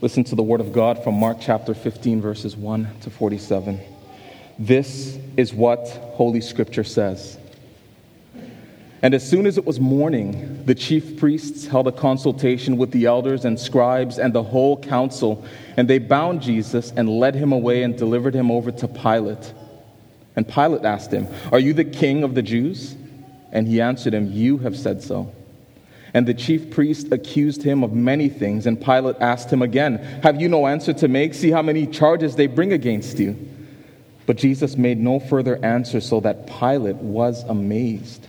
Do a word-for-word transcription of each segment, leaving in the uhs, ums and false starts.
Listen to the word of God from Mark chapter fifteen, verses one to forty-seven. This is what Holy Scripture says. And as soon as it was morning, the chief priests held a consultation with the elders and scribes and the whole council, and they bound Jesus and led him away and delivered him over to Pilate. And Pilate asked him, "Are you the king of the Jews?" And he answered him, "You have said so." And the chief priest accused him of many things, and Pilate asked him again, "Have you no answer to make? See how many charges they bring against you." But Jesus made no further answer, so that Pilate was amazed.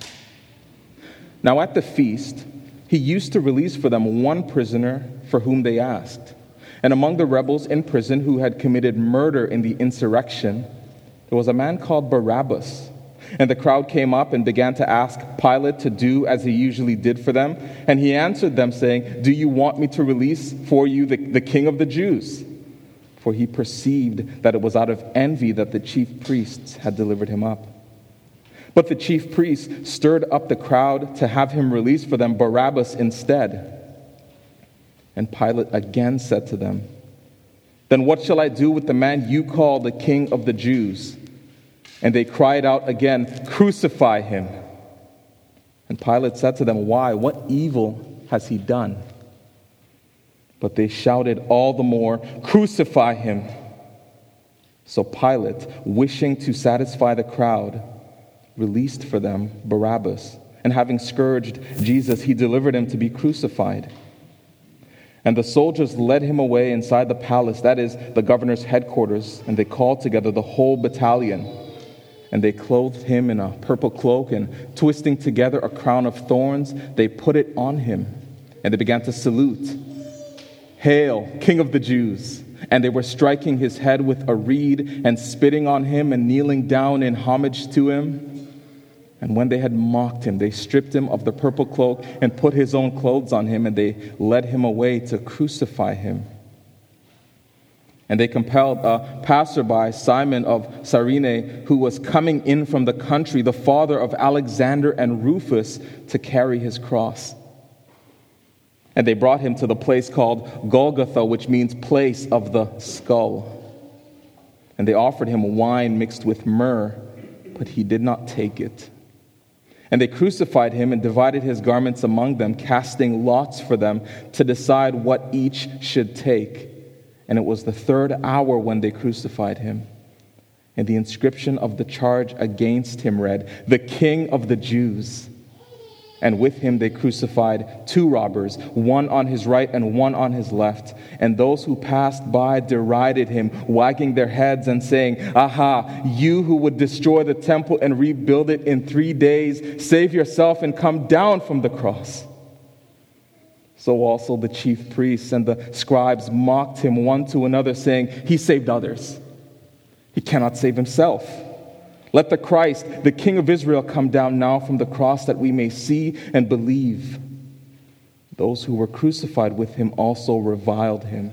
Now at the feast, he used to release for them one prisoner for whom they asked. And among the rebels in prison who had committed murder in the insurrection, there was a man called Barabbas. And the crowd came up and began to ask Pilate to do as he usually did for them. And he answered them, saying, "Do you want me to release for you the, the king of the Jews?" For he perceived that it was out of envy that the chief priests had delivered him up. But the chief priests stirred up the crowd to have him release for them Barabbas instead. And Pilate again said to them, "Then what shall I do with the man you call the king of the Jews?" And they cried out again, "Crucify him." And Pilate said to them, "Why? What evil has he done?" But they shouted all the more, "Crucify him." So Pilate, wishing to satisfy the crowd, released for them Barabbas. And having scourged Jesus, he delivered him to be crucified. And the soldiers led him away inside the palace, that is, the governor's headquarters, and they called together the whole battalion. And they clothed him in a purple cloak, and twisting together a crown of thorns, they put it on him. And they began to salute, "Hail, King of the Jews!" And they were striking his head with a reed, and spitting on him, and kneeling down in homage to him. And when they had mocked him, they stripped him of the purple cloak, and put his own clothes on him, and they led him away to crucify him. And they compelled a passerby, Simon of Cyrene, who was coming in from the country, the father of Alexander and Rufus, to carry his cross. And they brought him to the place called Golgotha, which means place of the skull. And they offered him wine mixed with myrrh, but he did not take it. And they crucified him and divided his garments among them, casting lots for them to decide what each should take. And it was the third hour when they crucified him. And the inscription of the charge against him read, "The King of the Jews." And with him they crucified two robbers, one on his right and one on his left. And those who passed by derided him, wagging their heads and saying, "Aha, you who would destroy the temple and rebuild it in three days, save yourself and come down from the cross." So also the chief priests and the scribes mocked him one to another, saying, "He saved others. He cannot save himself. Let the Christ, the King of Israel, come down now from the cross that we may see and believe." Those who were crucified with him also reviled him.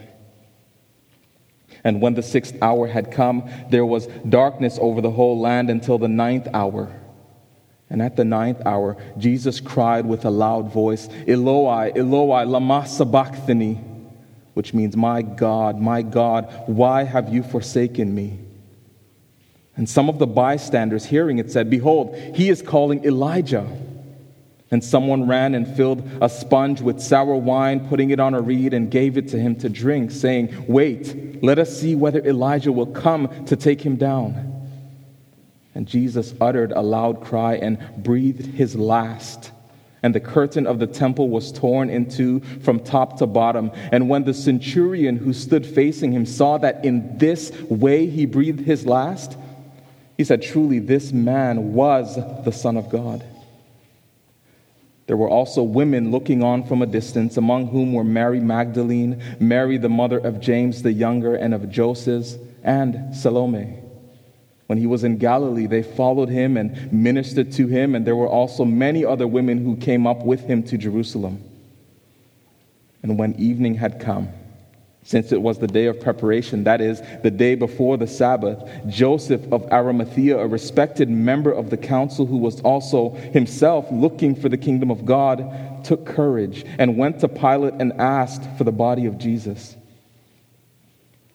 And when the sixth hour had come, there was darkness over the whole land until the ninth hour. And at the ninth hour, Jesus cried with a loud voice, "Eloi, Eloi, lama sabachthani," which means, "My God, my God, why have you forsaken me?" And some of the bystanders hearing it said, "Behold, he is calling Elijah." And someone ran and filled a sponge with sour wine, putting it on a reed, and gave it to him to drink, saying, "Wait, let us see whether Elijah will come to take him down." And Jesus uttered a loud cry and breathed his last. And the curtain of the temple was torn in two from top to bottom. And when the centurion who stood facing him saw that in this way he breathed his last, he said, "Truly, this man was the Son of God." There were also women looking on from a distance, among whom were Mary Magdalene, Mary the mother of James the younger and of Joseph, and Salome. When he was in Galilee, they followed him and ministered to him, and there were also many other women who came up with him to Jerusalem. And when evening had come, since it was the day of preparation, that is, the day before the Sabbath, Joseph of Arimathea, a respected member of the council who was also himself looking for the kingdom of God, took courage and went to Pilate and asked for the body of Jesus.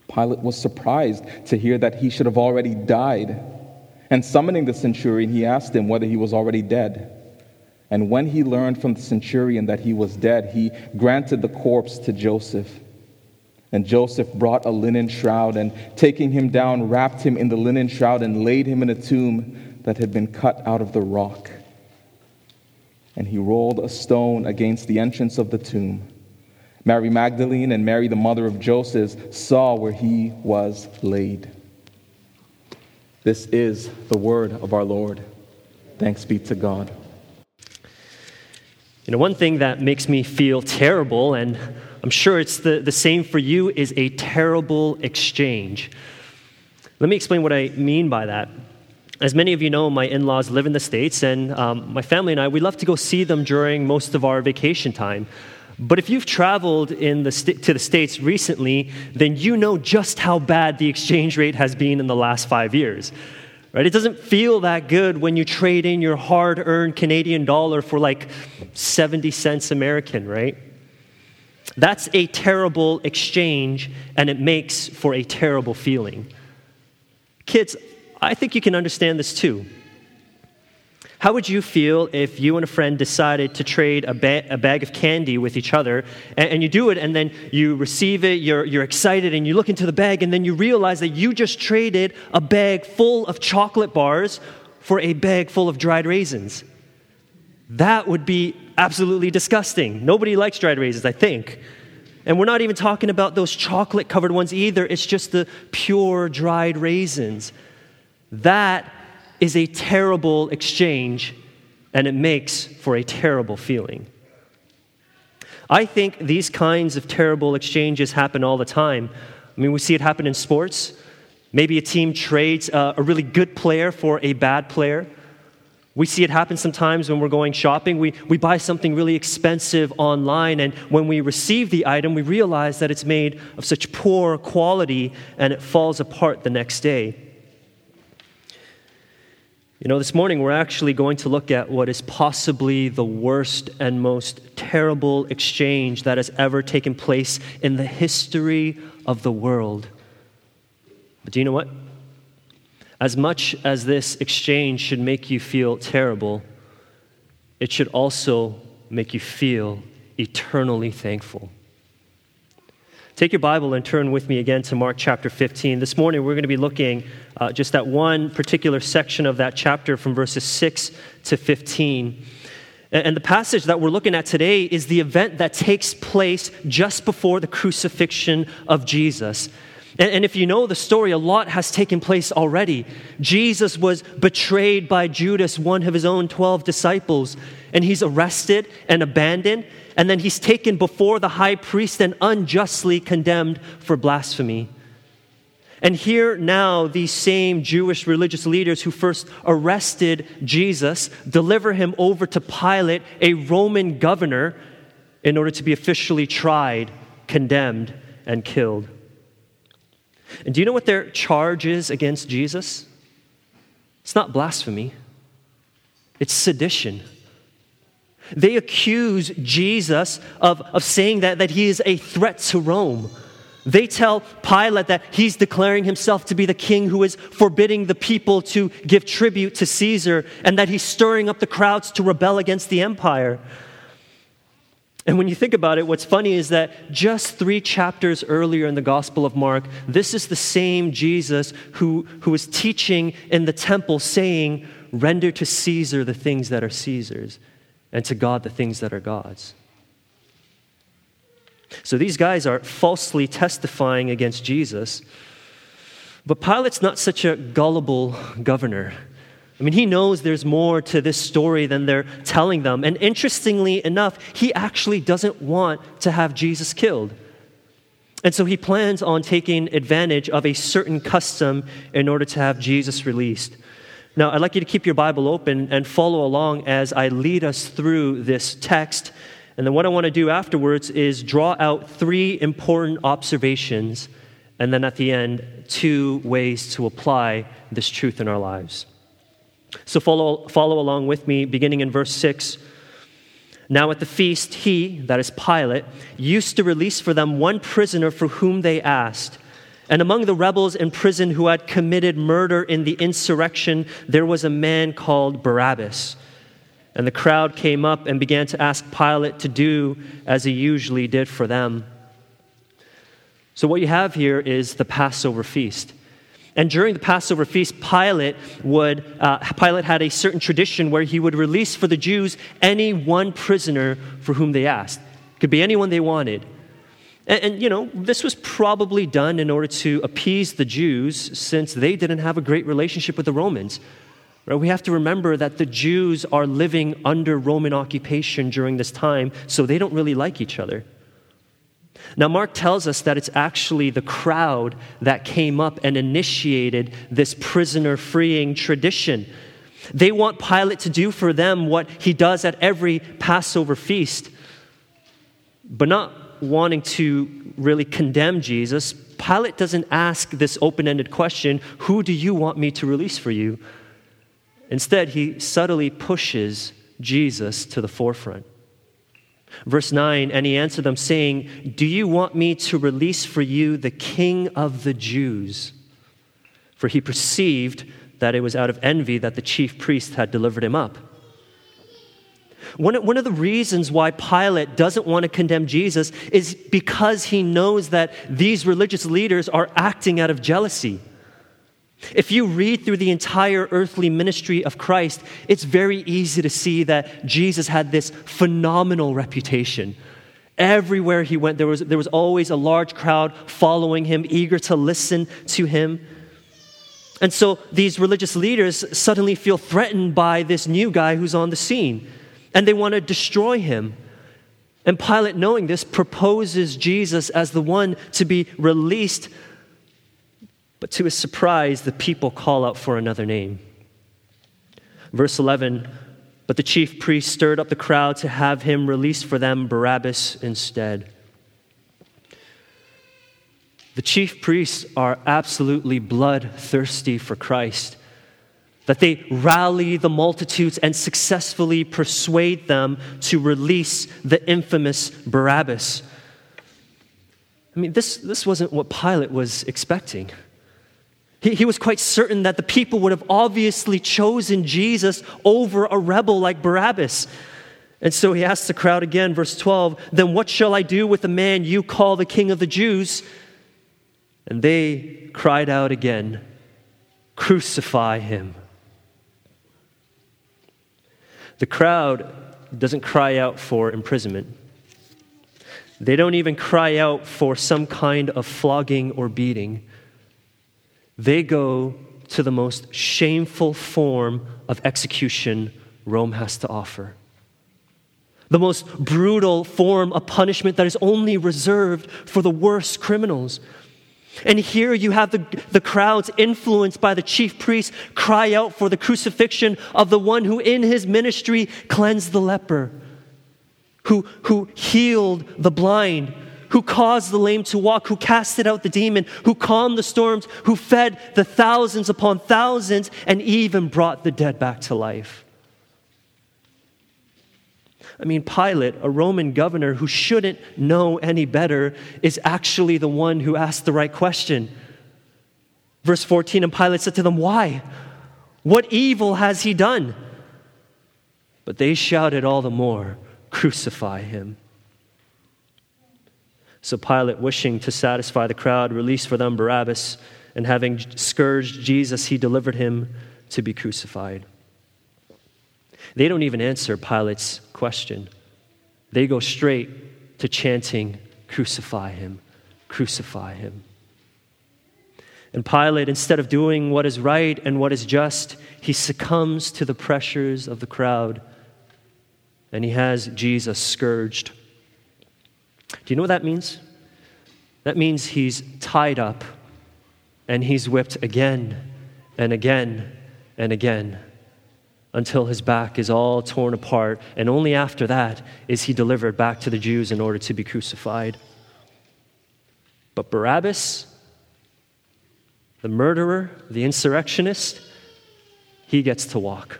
Pilate was surprised to hear that he should have already died. And summoning the centurion, he asked him whether he was already dead. And when he learned from the centurion that he was dead, he granted the corpse to Joseph. And Joseph brought a linen shroud, and taking him down, wrapped him in the linen shroud and laid him in a tomb that had been cut out of the rock. And he rolled a stone against the entrance of the tomb. Mary Magdalene and Mary, the mother of Joseph, saw where he was laid. This is the word of our Lord. Thanks be to God. You know, one thing that makes me feel terrible, and I'm sure it's the, the same for you, is a terrible exchange. Let me explain what I mean by that. As many of you know, my in-laws live in the States, and um, my family and I, we love to go see them during most of our vacation time. But if you've traveled in the st- to the States recently, then you know just how bad the exchange rate has been in the last five years. Right? It doesn't feel that good when you trade in your hard-earned Canadian dollar for like seventy cents American, right? That's a terrible exchange, and it makes for a terrible feeling. Kids, I think you can understand this too. How would you feel if you and a friend decided to trade a, ba- a bag of candy with each other, and, and you do it, and then you receive it, you're, you're excited, and you look into the bag, and then you realize that you just traded a bag full of chocolate bars for a bag full of dried raisins? That would be absolutely disgusting. Nobody likes dried raisins, I think. And we're not even talking about those chocolate-covered ones either. It's just the pure dried raisins. That is a terrible exchange, and it makes for a terrible feeling. I think these kinds of terrible exchanges happen all the time. I mean, we see it happen in sports. Maybe a team trades uh, a really good player for a bad player. We see it happen sometimes when we're going shopping. We, we buy something really expensive online, and when we receive the item, we realize that it's made of such poor quality, and it falls apart the next day. You know, this morning we're actually going to look at what is possibly the worst and most terrible exchange that has ever taken place in the history of the world. But do you know what? As much as this exchange should make you feel terrible, it should also make you feel eternally thankful. Take your Bible and turn with me again to Mark chapter fifteen. This morning we're going to be looking uh, just at one particular section of that chapter from verses six to fifteen. And, and the passage that we're looking at today is the event that takes place just before the crucifixion of Jesus. And, and if you know the story, a lot has taken place already. Jesus was betrayed by Judas, one of his own twelve disciples, and he's arrested and abandoned. And then he's taken before the high priest and unjustly condemned for blasphemy. And here now, these same Jewish religious leaders who first arrested Jesus deliver him over to Pilate, a Roman governor, in order to be officially tried, condemned, and killed. And do you know what their charge is against Jesus? It's not blasphemy. It's sedition. They accuse Jesus of, of saying that, that he is a threat to Rome. They tell Pilate that he's declaring himself to be the king who is forbidding the people to give tribute to Caesar, and that he's stirring up the crowds to rebel against the empire. And when you think about it, what's funny is that just three chapters earlier in the Gospel of Mark, this is the same Jesus who, who was teaching in the temple saying, "Render to Caesar the things that are Caesar's, and to God the things that are God's." So these guys are falsely testifying against Jesus. But Pilate's not such a gullible governor. I mean, he knows there's more to this story than they're telling them. And interestingly enough, he actually doesn't want to have Jesus killed. And so he plans on taking advantage of a certain custom in order to have Jesus released. Now, I'd like you to keep your Bible open and follow along as I lead us through this text. And then what I want to do afterwards is draw out three important observations, and then at the end, two ways to apply this truth in our lives. So follow, follow along with me, beginning in verse six. Now at the feast, he, that is Pilate, used to release for them one prisoner for whom they asked. And among the rebels in prison who had committed murder in the insurrection, there was a man called Barabbas. And the crowd came up and began to ask Pilate to do as he usually did for them. So what you have here is the Passover feast. And during the Passover feast, Pilate would uh, Pilate had a certain tradition where he would release for the Jews any one prisoner for whom they asked. It could be anyone they wanted. And, and, you know, this was probably done in order to appease the Jews since they didn't have a great relationship with the Romans. Right? We have to remember that the Jews are living under Roman occupation during this time, so they don't really like each other. Now, Mark tells us that it's actually the crowd that came up and initiated this prisoner-freeing tradition. They want Pilate to do for them what he does at every Passover feast. But not wanting to really condemn Jesus, Pilate doesn't ask this open-ended question, who do you want me to release for you? Instead, he subtly pushes Jesus to the forefront. Verse nine, and he answered them saying, do you want me to release for you the King of the Jews? For he perceived that it was out of envy that the chief priest had delivered him up. One, one of the reasons why Pilate doesn't want to condemn Jesus is because he knows that these religious leaders are acting out of jealousy. If you read through the entire earthly ministry of Christ, it's very easy to see that Jesus had this phenomenal reputation. Everywhere he went, there was, there was always a large crowd following him, eager to listen to him. And so these religious leaders suddenly feel threatened by this new guy who's on the scene, and they want to destroy him. And Pilate, knowing this, proposes Jesus as the one to be released. But to his surprise, the people call out for another name. Verse eleven, but the chief priest stirred up the crowd to have him release for them Barabbas instead. The chief priests are absolutely bloodthirsty for Christ, that they rally the multitudes and successfully persuade them to release the infamous Barabbas. I mean, this, this wasn't what Pilate was expecting. He, he was quite certain that the people would have obviously chosen Jesus over a rebel like Barabbas. And so he asks the crowd again, verse twelve, then what shall I do with the man you call the King of the Jews? And they cried out again, crucify him. The crowd doesn't cry out for imprisonment. They don't even cry out for some kind of flogging or beating. They go to the most shameful form of execution Rome has to offer. The most brutal form of punishment that is only reserved for the worst criminals. And here you have the, the crowds influenced by the chief priests cry out for the crucifixion of the one who in his ministry cleansed the leper, who, who healed the blind, who caused the lame to walk, who casted out the demon, who calmed the storms, who fed the thousands upon thousands, and even brought the dead back to life. I mean, Pilate, a Roman governor who shouldn't know any better, is actually the one who asked the right question. Verse fourteen, and Pilate said to them, why? What evil has he done? But they shouted all the more, crucify him. So Pilate, wishing to satisfy the crowd, released for them Barabbas, and having scourged Jesus, he delivered him to be crucified. They don't even answer Pilate's question. They go straight to chanting, crucify him, crucify him. And Pilate, instead of doing what is right and what is just, he succumbs to the pressures of the crowd, and he has Jesus scourged. Do you know what that means? That means he's tied up and he's whipped again and again and again until his back is all torn apart, and only after that is he delivered back to the Jews in order to be crucified. But Barabbas, the murderer, the insurrectionist, he gets to walk.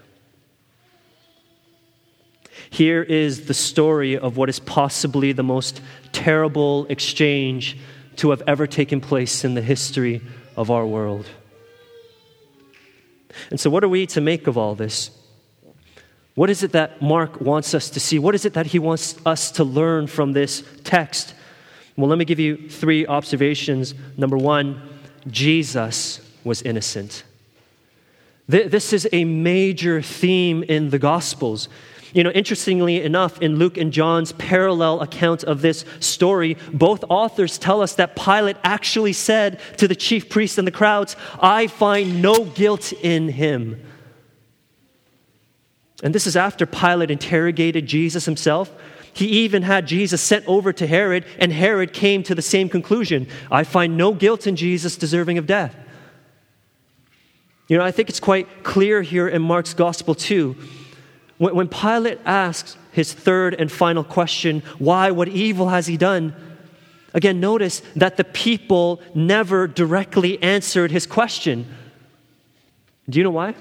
Here is the story of what is possibly the most terrible exchange to have ever taken place in the history of our world. And so what are we to make of all this? What is it that Mark wants us to see? What is it that he wants us to learn from this text? Well, let me give you three observations. Number one, Jesus was innocent. This is a major theme in the Gospels. You know, interestingly enough, in Luke and John's parallel account of this story, both authors tell us that Pilate actually said to the chief priests and the crowds, "I find no guilt in him." And this is after Pilate interrogated Jesus himself. He even had Jesus sent over to Herod, and Herod came to the same conclusion. "I find no guilt in Jesus deserving of death." You know, I think it's quite clear here in Mark's gospel too. When, when Pilate asks his third and final question, why, what evil has he done? Again, notice that the people never directly answered his question. Do you know why?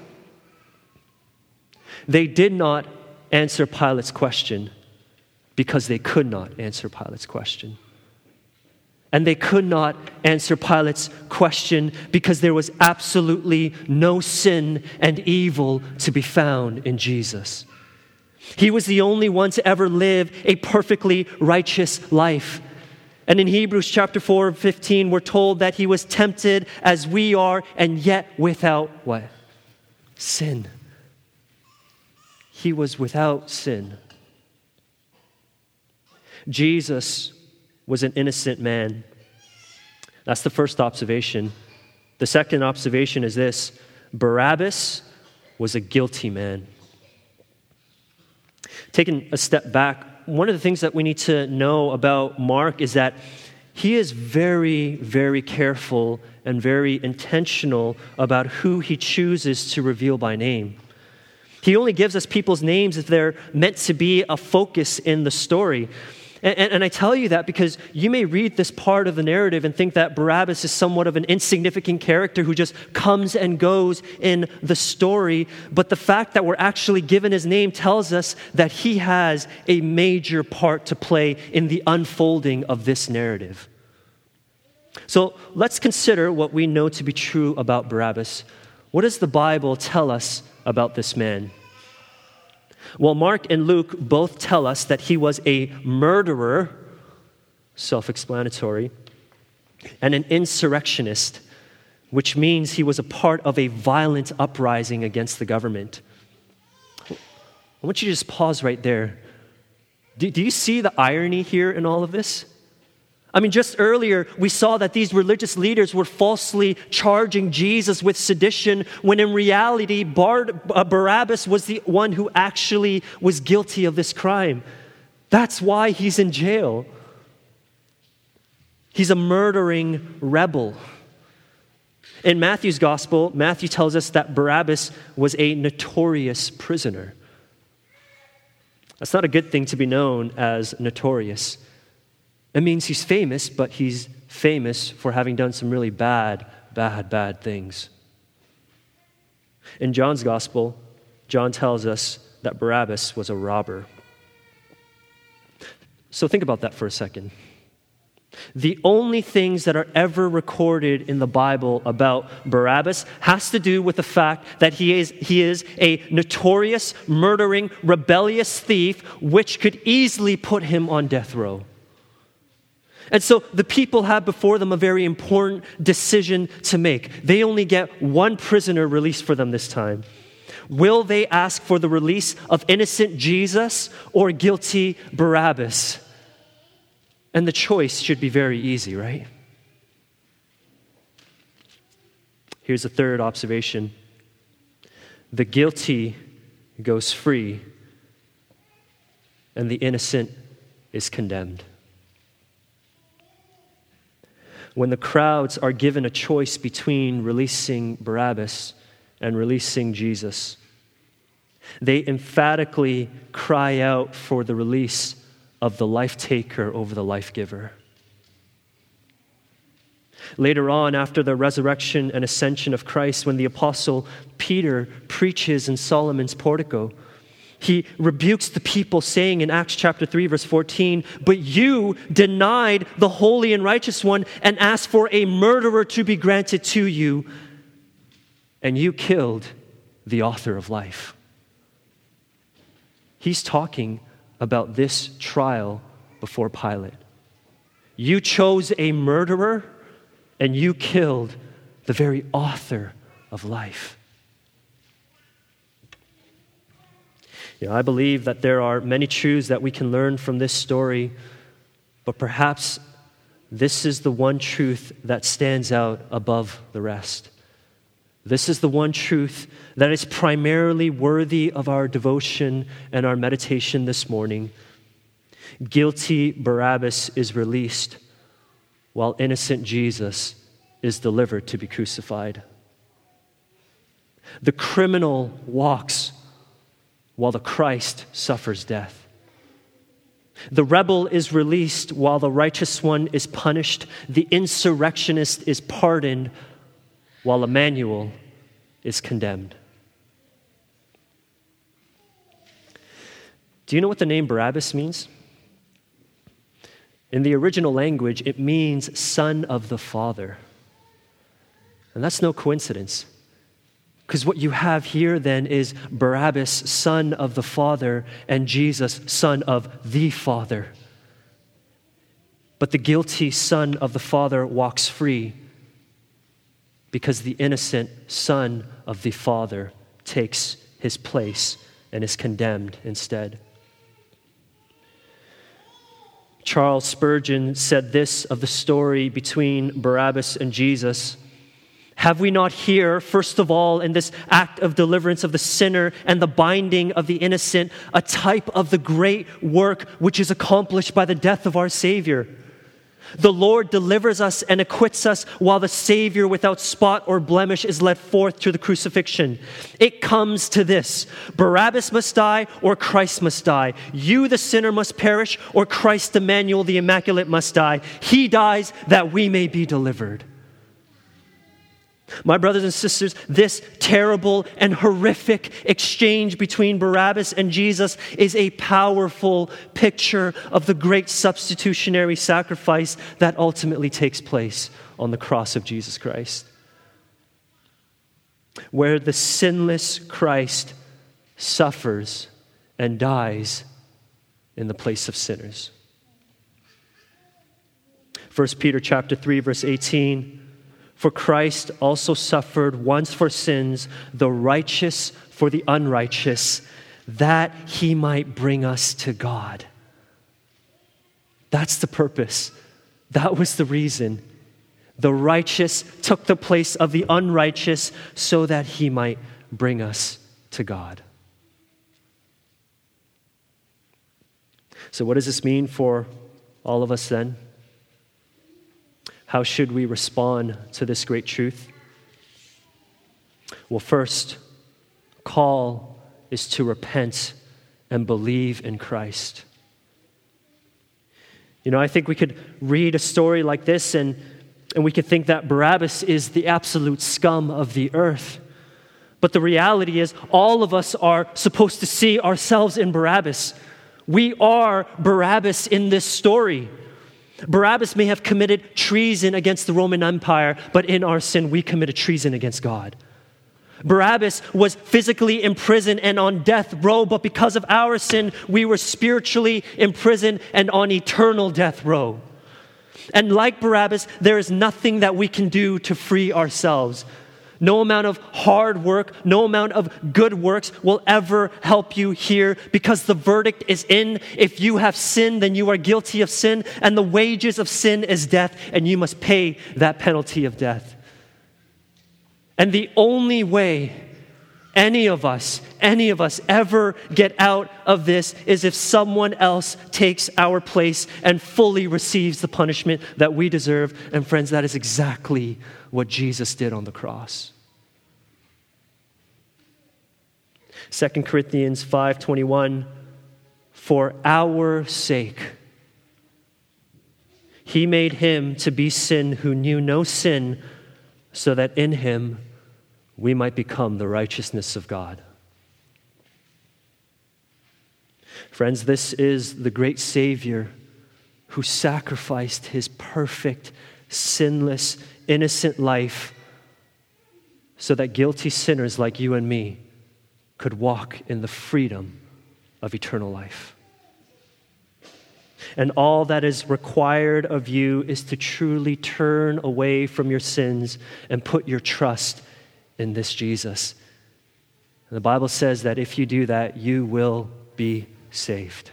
They did not answer Pilate's question because they could not answer Pilate's question. And they could not answer Pilate's question because there was absolutely no sin and evil to be found in Jesus. He was the only one to ever live a perfectly righteous life. And in Hebrews chapter four, fifteen, we're told that he was tempted as we are, and yet without what? Sin. He was without sin. Jesus was an innocent man. That's the first observation. The second observation is this: Barabbas was a guilty man. Taking a step back, one of the things that we need to know about Mark is that he is very, very careful and very intentional about who he chooses to reveal by name. He only gives us people's names if they're meant to be a focus in the story. And, and, and I tell you that because you may read this part of the narrative and think that Barabbas is somewhat of an insignificant character who just comes and goes in the story. But the fact that we're actually given his name tells us that he has a major part to play in the unfolding of this narrative. So let's consider what we know to be true about Barabbas. What does the Bible tell us about this man? Well, Mark and Luke both tell us that he was a murderer, self-explanatory, and an insurrectionist, which means he was a part of a violent uprising against the government. I want you to just pause right there. Do, do you see the irony here in all of this? I mean, just earlier, we saw that these religious leaders were falsely charging Jesus with sedition, when in reality, Bar- uh, Barabbas was the one who actually was guilty of this crime. That's why he's in jail. He's a murdering rebel. In Matthew's gospel, Matthew tells us that Barabbas was a notorious prisoner. That's not a good thing to be known as notorious. It means he's famous, but he's famous for having done some really bad, bad, bad things. In John's gospel, John tells us that Barabbas was a robber. So think about that for a second. The only things that are ever recorded in the Bible about Barabbas has to do with the fact that he is, he is a notorious, murdering, rebellious thief, which could easily put him on death row. And so the people have before them a very important decision to make. They only get one prisoner released for them this time. Will they ask for the release of innocent Jesus or guilty Barabbas? And the choice should be very easy, right? Here's a third observation. The guilty goes free, and the innocent is condemned. When the crowds are given a choice between releasing Barabbas and releasing Jesus, they emphatically cry out for the release of the life taker over the life giver. Later on, after the resurrection and ascension of Christ, when the apostle Peter preaches in Solomon's portico, He rebukes the people, saying in Acts chapter three, verse fourteen, "But you denied the holy and righteous one and asked for a murderer to be granted to you, and you killed the author of life." He's talking about this trial before Pilate. You chose a murderer and you killed the very author of life. You know, I believe that there are many truths that we can learn from this story, but perhaps this is the one truth that stands out above the rest. This is the one truth that is primarily worthy of our devotion and our meditation this morning. Guilty Barabbas is released, while innocent Jesus is delivered to be crucified. The criminal walks while the Christ suffers death. The rebel is released while the righteous one is punished. The insurrectionist is pardoned while Emmanuel is condemned. Do you know what the name Barabbas means? In the original language, it means son of the Father. And that's no coincidence. Because what you have here then is Barabbas, son of the Father, and Jesus, son of the Father. But the guilty son of the Father walks free because the innocent son of the Father takes his place and is condemned instead. Charles Spurgeon said this of the story between Barabbas and Jesus: "Have we not here, first of all, in this act of deliverance of the sinner and the binding of the innocent, a type of the great work which is accomplished by the death of our Savior? The Lord delivers us and acquits us while the Savior without spot or blemish is led forth to the crucifixion. It comes to this: Barabbas must die or Christ must die. You, the sinner, must perish, or Christ Emmanuel, the Immaculate, must die. He dies that we may be delivered." My brothers and sisters, this terrible and horrific exchange between Barabbas and Jesus is a powerful picture of the great substitutionary sacrifice that ultimately takes place on the cross of Jesus Christ, where the sinless Christ suffers and dies in the place of sinners. First Peter chapter three, verse eighteen, "For Christ also suffered once for sins, the righteous for the unrighteous, that he might bring us to God." That's the purpose. That was the reason. The righteous took the place of the unrighteous so that he might bring us to God. So what does this mean for all of us then? How should we respond to this great truth? Well, first, call is to repent and believe in Christ. You know, I think we could read a story like this and, and we could think that Barabbas is the absolute scum of the earth. But the reality is, all of us are supposed to see ourselves in Barabbas. We are Barabbas in this story. Barabbas may have committed treason against the Roman Empire, but in our sin, we committed treason against God. Barabbas was physically imprisoned and on death row, but because of our sin, we were spiritually imprisoned and on eternal death row. And like Barabbas, there is nothing that we can do to free ourselves. No amount of hard work, no amount of good works will ever help you here, because the verdict is in. If you have sinned, then you are guilty of sin, and the wages of sin is death, and you must pay that penalty of death. And the only way any of us, any of us ever get out of this is if someone else takes our place and fully receives the punishment that we deserve. And friends, that is exactly what Jesus did on the cross. Second Corinthians five twenty-one, "For our sake, he made him to be sin who knew no sin, so that in him we might become the righteousness of God." Friends, this is the great Savior who sacrificed his perfect, sinless, innocent life so that guilty sinners like you and me could walk in the freedom of eternal life. And all that is required of you is to truly turn away from your sins and put your trust in this Jesus. And the Bible says that if you do that, you will be saved.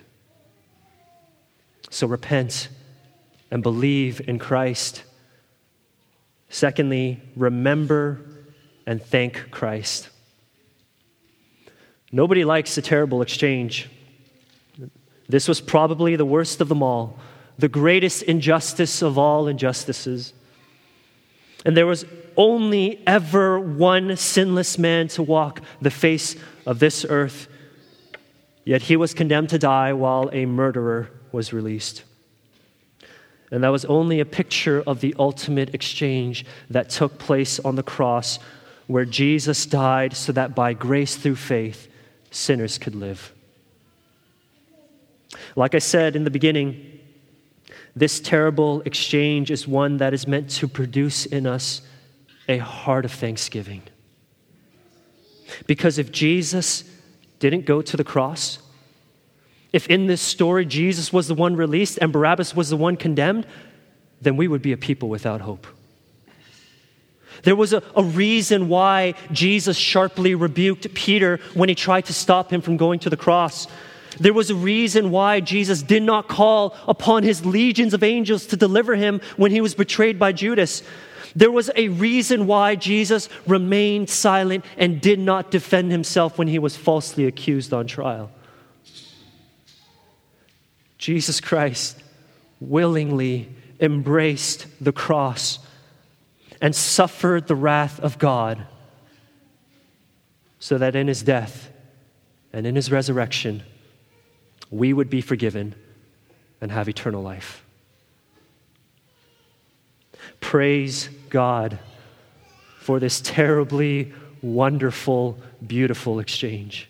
So repent and believe in Christ. Secondly, remember and thank Christ. Nobody likes a terrible exchange. This was probably the worst of them all, the greatest injustice of all injustices. And there was only ever one sinless man to walk the face of this earth, yet he was condemned to die while a murderer was released. And that was only a picture of the ultimate exchange that took place on the cross, where Jesus died so that by grace through faith, sinners could live. Like I said in the beginning, this terrible exchange is one that is meant to produce in us a heart of thanksgiving. Because if Jesus didn't go to the cross, if in this story Jesus was the one released and Barabbas was the one condemned, then we would be a people without hope. There was a, a reason why Jesus sharply rebuked Peter when he tried to stop him from going to the cross. There was a reason why Jesus did not call upon his legions of angels to deliver him when he was betrayed by Judas. There was a reason why Jesus remained silent and did not defend himself when he was falsely accused on trial. Jesus Christ willingly embraced the cross and suffered the wrath of God so that in his death and in his resurrection, we would be forgiven and have eternal life. Praise God for this terribly wonderful, beautiful exchange.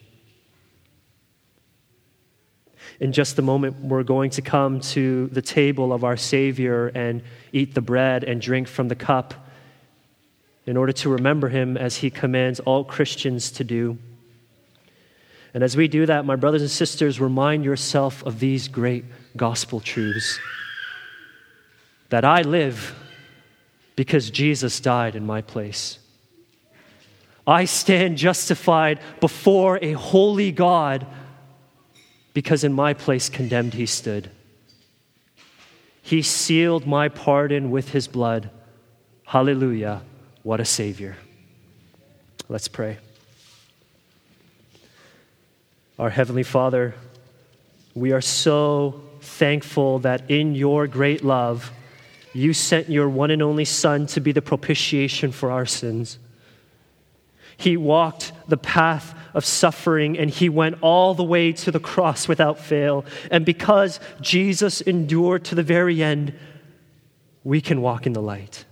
In just a moment, we're going to come to the table of our Savior and eat the bread and drink from the cup in order to remember him as he commands all Christians to do. And as we do that, my brothers and sisters, remind yourself of these great gospel truths. That I live because Jesus died in my place. I stand justified before a holy God because in my place condemned he stood. He sealed my pardon with his blood. Hallelujah, what a Savior. Let's pray. Our Heavenly Father, we are so thankful that in your great love, you sent your one and only Son to be the propitiation for our sins. He walked the path of suffering and he went all the way to the cross without fail. And because Jesus endured to the very end, we can walk in the light.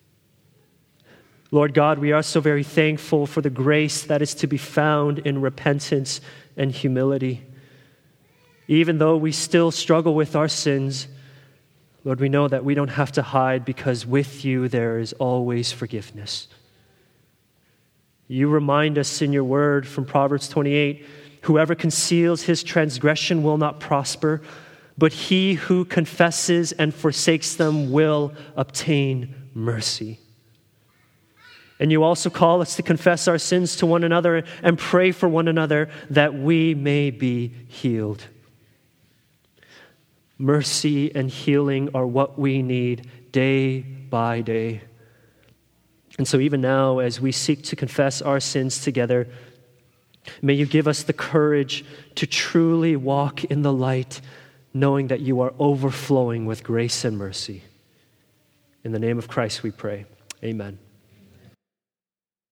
Lord God, we are so very thankful for the grace that is to be found in repentance and humility. Even though we still struggle with our sins, Lord, we know that we don't have to hide because with you there is always forgiveness. You remind us in your word from Proverbs twenty-eight, whoever conceals his transgression will not prosper, but he who confesses and forsakes them will obtain mercy. And you also call us to confess our sins to one another and pray for one another that we may be healed. Mercy and healing are what we need day by day. And so even now, as we seek to confess our sins together, may you give us the courage to truly walk in the light, knowing that you are overflowing with grace and mercy. In the name of Christ we pray. Amen.